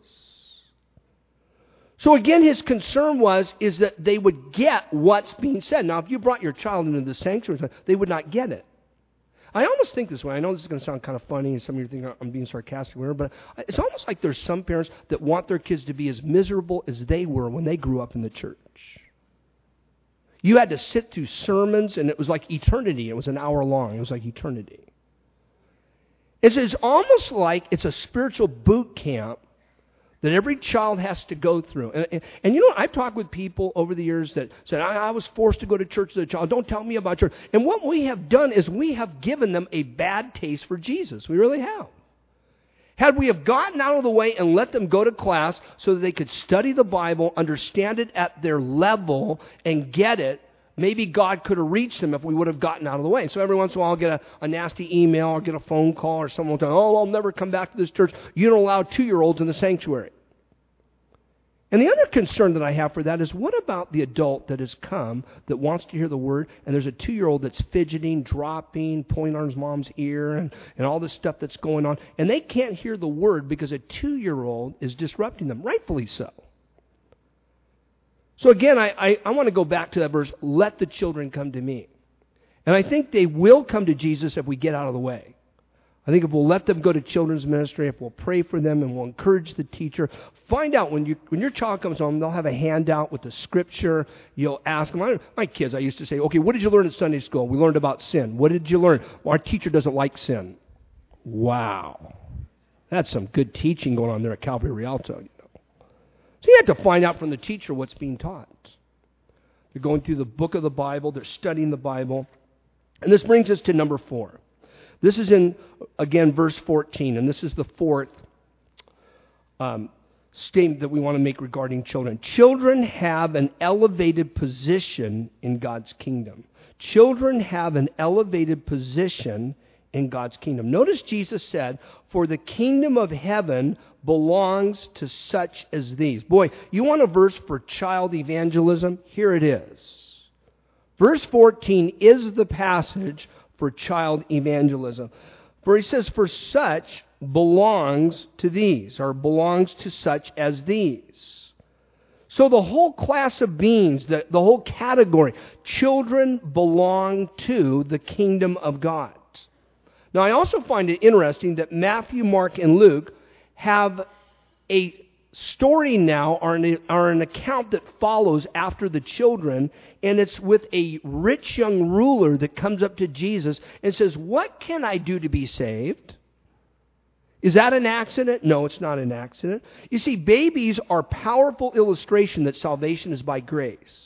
So again, his concern was is that they would get what's being said. Now, if you brought your child into the sanctuary, they would not get it. I almost think this way. I know this is going to sound kind of funny, and some of you think I'm being sarcastic, but it's almost like there's some parents that want their kids to be as miserable as they were when they grew up in the church. You had to sit through sermons, and it was like eternity. It was an hour long. It was like eternity. It's, it's almost like it's a spiritual boot camp that every child has to go through. And, and, and you know, I've talked with people over the years that said, I, I was forced to go to church as a child. Don't tell me about church. And what we have done is we have given them a bad taste for Jesus. We really have. Had we have gotten out of the way and let them go to class so that they could study the Bible, understand it at their level, and get it, maybe God could have reached them if we would have gotten out of the way. So every once in a while I'll get a, a nasty email or get a phone call or someone will tell me, oh, I'll never come back to this church. You don't allow two-year-olds in the sanctuary. And the other concern that I have for that is, what about the adult that has come, that wants to hear the Word, and there's a two-year-old that's fidgeting, dropping, pulling on his mom's ear, and, and all this stuff that's going on, and they can't hear the Word because a two-year-old is disrupting them, rightfully so. So again, I, I, I want to go back to that verse, let the children come to me. And I think they will come to Jesus if we get out of the way. I think if we'll let them go to children's ministry, if we'll pray for them and we'll encourage the teacher, find out when you when your child comes home, they'll have a handout with the scripture. You'll ask them. I, my kids, I used to say, okay, what did you learn at Sunday school? We learned about sin. What did you learn? Well, our teacher doesn't like sin. Wow. That's some good teaching going on there at Calvary Rialto. You know. So you have to find out from the teacher what's being taught. They're going through the book of the Bible. They're studying the Bible. And this brings us to number four. This is in, again, verse fourteen, and this is the fourth um, statement that we want to make regarding children. Children have an elevated position in God's kingdom. Children have an elevated position in God's kingdom. Notice Jesus said, for the kingdom of heaven belongs to such as these. Boy, you want a verse for child evangelism? Here it is. Verse fourteen is the passage for child evangelism. For he says, for such belongs to these, or belongs to such as these. So the whole class of beings, the, the whole category, children belong to the kingdom of God. Now I also find it interesting that Matthew, Mark, and Luke have a story now, or an, or an account that follows after the children, and it's with a rich young ruler that comes up to Jesus and says, what can I do to be saved? Is that an accident? No, it's not an accident. You see, babies are powerful illustration that salvation is by grace.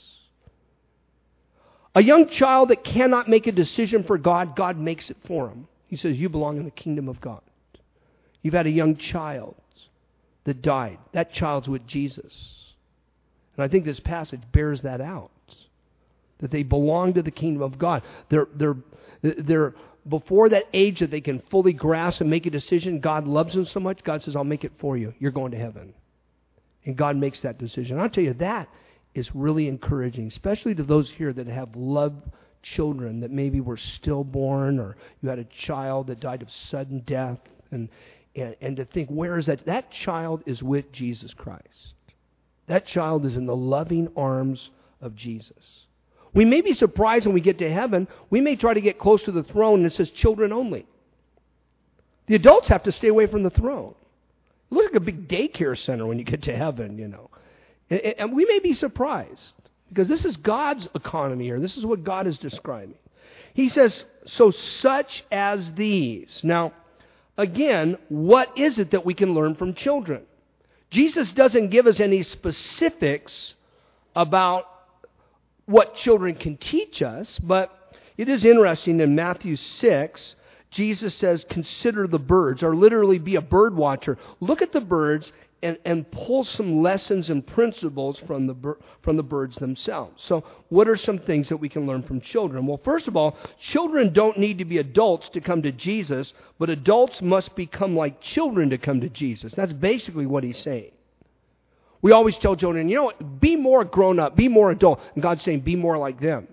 A young child that cannot make a decision for God, God makes it for him. He says, you belong in the kingdom of God. You've had a young child that died. That child's with Jesus. And I think this passage bears that out. That they belong to the kingdom of God. They're, they're, they're before that age that they can fully grasp and make a decision. God loves them so much, God says, I'll make it for you. You're going to heaven. And God makes that decision. I'll tell you, that is really encouraging, especially to those here that have loved children that maybe were stillborn, or you had a child that died of sudden death, and And, and to think, where is that? That child is with Jesus Christ. That child is in the loving arms of Jesus. We may be surprised when we get to heaven. We may try to get close to the throne, and it says children only. The adults have to stay away from the throne. It looks like a big daycare center when you get to heaven, you know. And, and we may be surprised, because this is God's economy here. This is what God is describing. He says, so such as these. Now, again, what is it that we can learn from children? Jesus doesn't give us any specifics about what children can teach us, but it is interesting in Matthew six, Jesus says, consider the birds, or literally be a bird watcher. Look at the birds and, and pull some lessons and principles from the, bir- from the birds themselves. So what are some things that we can learn from children? Well, first of all, children don't need to be adults to come to Jesus, but adults must become like children to come to Jesus. That's basically what he's saying. We always tell children, you know what, be more grown up, be more adult. And God's saying, be more like them.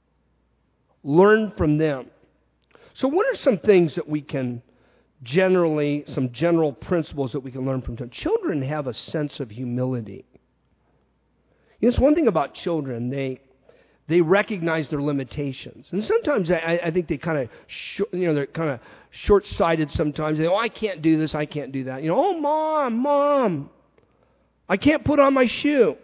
Learn from them. So what are some things that we can generally, some general principles that we can learn from them? Children have a sense of humility. You know, it's one thing about children, they they recognize their limitations. And sometimes I, I think they kind of, sh- you know, they're kind of short-sighted sometimes. They go, oh, I can't do this, I can't do that. You know, oh, mom, mom, I can't put on my shoe.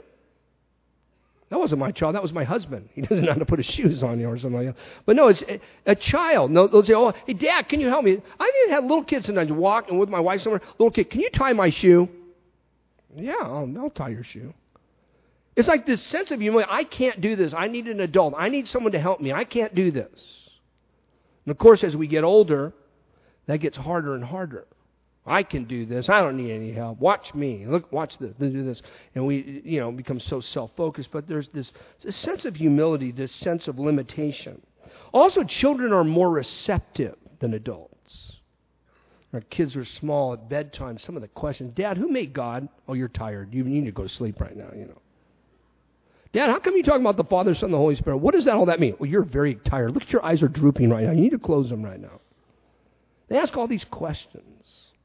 That wasn't my child. That was my husband. He doesn't know how to put his shoes on, you know, or something like that. But no, it's a, a child. No, they'll say, oh, hey, Dad, can you help me? I've even had little kids sometimes walk, and with my wife somewhere, little kid, can you tie my shoe? Yeah, I'll, I'll tie your shoe. It's like this sense of humility. I can't do this. I need an adult. I need someone to help me. I can't do this. And of course, as we get older, that gets harder and harder. I can do this. I don't need any help. Watch me. Look, watch this. Do this. And we, you know, become so self-focused. But there's this, this sense of humility, this sense of limitation. Also, children are more receptive than adults. Our kids are small at bedtime. Some of the questions, Dad, who made God? Oh, you're tired. You need to go to sleep right now, you know. Dad, how come you talking about the Father, Son, and the Holy Spirit? What does that all that mean? Well, you're very tired. Look at your eyes are drooping right now. You need to close them right now. They ask all these questions.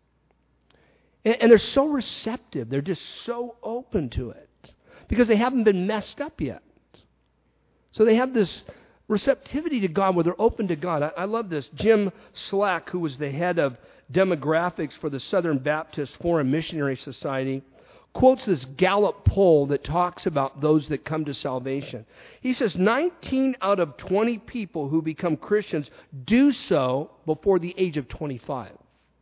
And, and they're so receptive. They're just so open to it because they haven't been messed up yet. So they have this receptivity to God where they're open to God. I, I love this. Jim Slack, who was the head of demographics for the Southern Baptist Foreign Missionary Society, quotes this Gallup poll that talks about those that come to salvation. He says nineteen out of twenty people who become Christians do so before the age of twenty-five.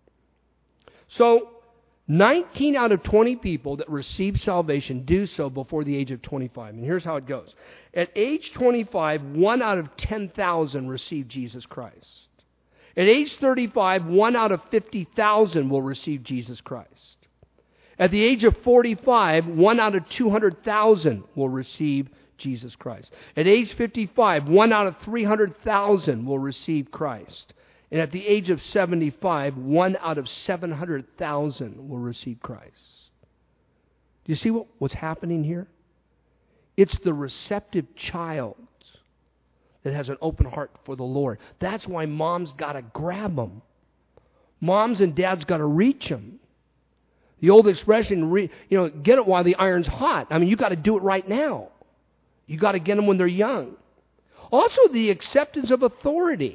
So, nineteen out of twenty people that receive salvation do so before the age of twenty-five. And here's how it goes. At age twenty-five, one out of ten thousand receive Jesus Christ. At age thirty-five, one out of fifty thousand will receive Jesus Christ. At the age of forty-five, one out of two hundred thousand will receive Jesus Christ. At age fifty-five, one out of three hundred thousand will receive Christ. And at the age of seventy-five, one out of seven hundred thousand will receive Christ. Do you see what, what's happening here? It's the receptive child that has an open heart for the Lord. That's why mom's got to grab them. Moms and dads got to reach them. The old expression, re, you know, get it while the iron's hot. I mean, you got to do it right now. You got to get them when they're young. Also, the acceptance of authority.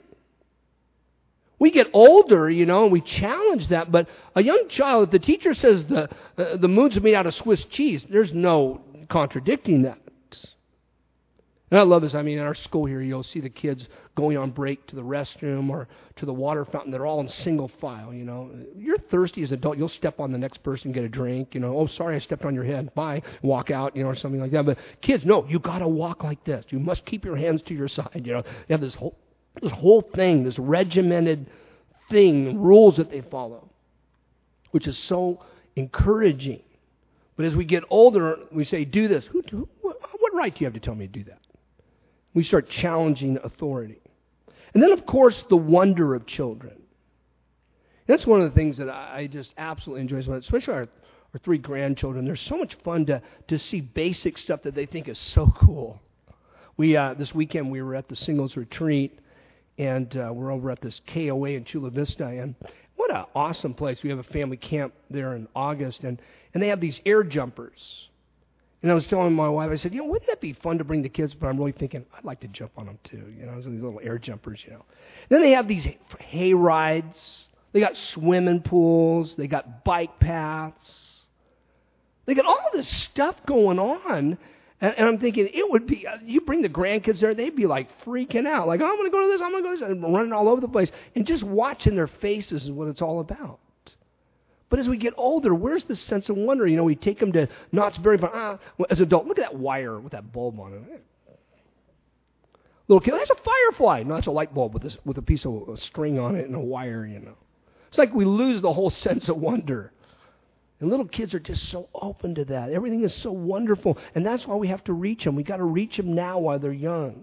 We get older, you know, and we challenge that. But a young child, if the teacher says the uh, the moon's made out of Swiss cheese, there's no contradicting that. And I love this. I mean, in our school here, you'll see the kids going on break to the restroom or to the water fountain. They're all in single file, you know. You're thirsty as an adult. You'll step on the next person, get a drink, you know. Oh, sorry, I stepped on your head. Bye. Walk out, you know, or something like that. But kids, no, you got to walk like this. You must keep your hands to your side, you know. You have this whole, this whole thing, this regimented thing, rules that they follow, which is so encouraging. But as we get older, we say, do this. Who, who, what, what right do you have to tell me to do that? We start challenging authority. And then, of course, the wonder of children. That's one of the things that I just absolutely enjoy, especially our, our three grandchildren. There's so much fun to, to see basic stuff that they think is so cool. We uh, this weekend, we were at the Singles Retreat, and uh, we're over at this K O A in Chula Vista, and what an awesome place. We have a family camp there in August, and, and they have these air jumpers. And I was telling my wife, I said, you know, wouldn't that be fun to bring the kids? But I'm really thinking, I'd like to jump on them too. You know, these little air jumpers, you know. Then they have these hay rides. They got swimming pools. They got bike paths. They got all this stuff going on. And, and I'm thinking, it would be, you bring the grandkids there, they'd be like freaking out. Like, oh, I'm going to go to this, I'm going to go to this. And running all over the place. And just watching their faces is what it's all about. But as we get older, where's the sense of wonder? You know, we take them to Knott's Berry Farm. Ah, well, as an adult, look at that wire with that bulb on it. Little kid, that's a firefly. No, that's a light bulb with this, with a piece of a string on it and a wire, you know. It's like we lose the whole sense of wonder. And little kids are just so open to that. Everything is so wonderful. And that's why we have to reach them. We've got to reach them now while they're young.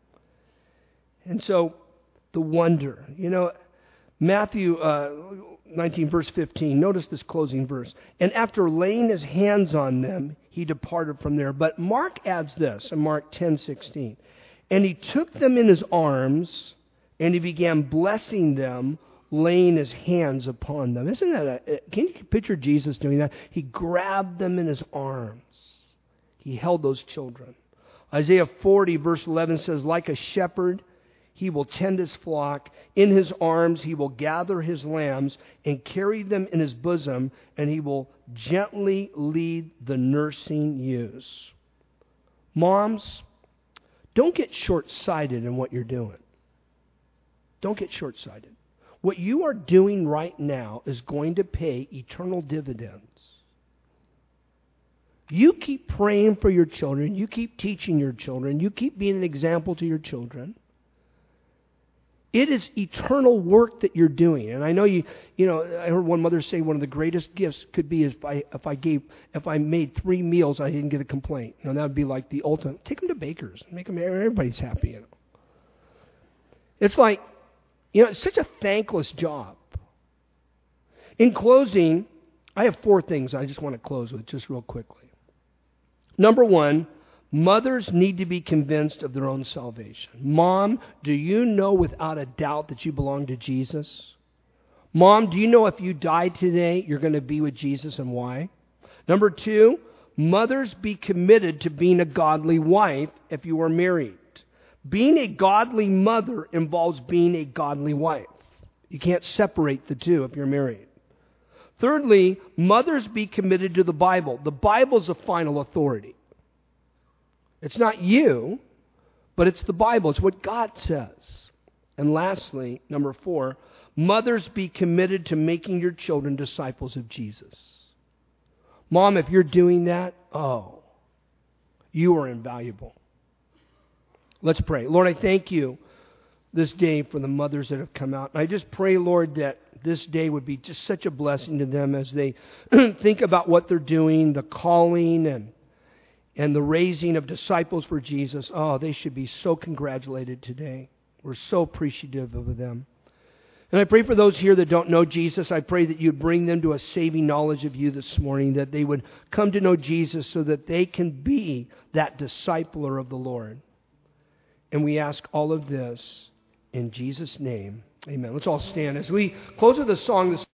And so, the wonder. You know, Matthew uh, nineteen, verse fifteen. Notice this closing verse. And after laying his hands on them, he departed from there. But Mark adds this in Mark ten sixteen. And he took them in his arms, and he began blessing them, laying his hands upon them. Isn't that a, can you picture Jesus doing that? He grabbed them in his arms. He held those children. Isaiah forty, verse eleven says, like a shepherd, he will tend his flock. In his arms he will gather his lambs and carry them in his bosom, and he will gently lead the nursing ewes. Moms, don't get short-sighted in what you're doing. Don't get short-sighted. What you are doing right now is going to pay eternal dividends. You keep praying for your children. You keep teaching your children. You keep being an example to your children. It is eternal work that you're doing. And I know you, you know, I heard one mother say one of the greatest gifts could be if I, if I gave, if I made three meals, I didn't get a complaint. You know, that would be like the ultimate. Take them to Baker's. Make them, everybody's happy, you know. It's like, you know, it's such a thankless job. In closing, I have four things I just want to close with just real quickly. Number one, mothers need to be convinced of their own salvation. Mom, do you know without a doubt that you belong to Jesus? Mom, do you know if you die today, you're going to be with Jesus, and why? Number two, mothers, be committed to being a godly wife if you are married. Being a godly mother involves being a godly wife. You can't separate the two if you're married. Thirdly, mothers, be committed to the Bible. The Bible is the final authority. It's not you, but it's the Bible. It's what God says. And lastly, number four, mothers, be committed to making your children disciples of Jesus. Mom, if you're doing that, oh, you are invaluable. Let's pray. Lord, I thank you this day for the mothers that have come out. And I just pray, Lord, that this day would be just such a blessing to them as they think about what they're doing, the calling and and the raising of disciples for Jesus. Oh, they should be so congratulated today. We're so appreciative of them. And I pray for those here that don't know Jesus. I pray that you'd bring them to a saving knowledge of you this morning, that they would come to know Jesus so that they can be that discipler of the Lord. And we ask all of this in Jesus' name. Amen. Let's all stand as we close with a song this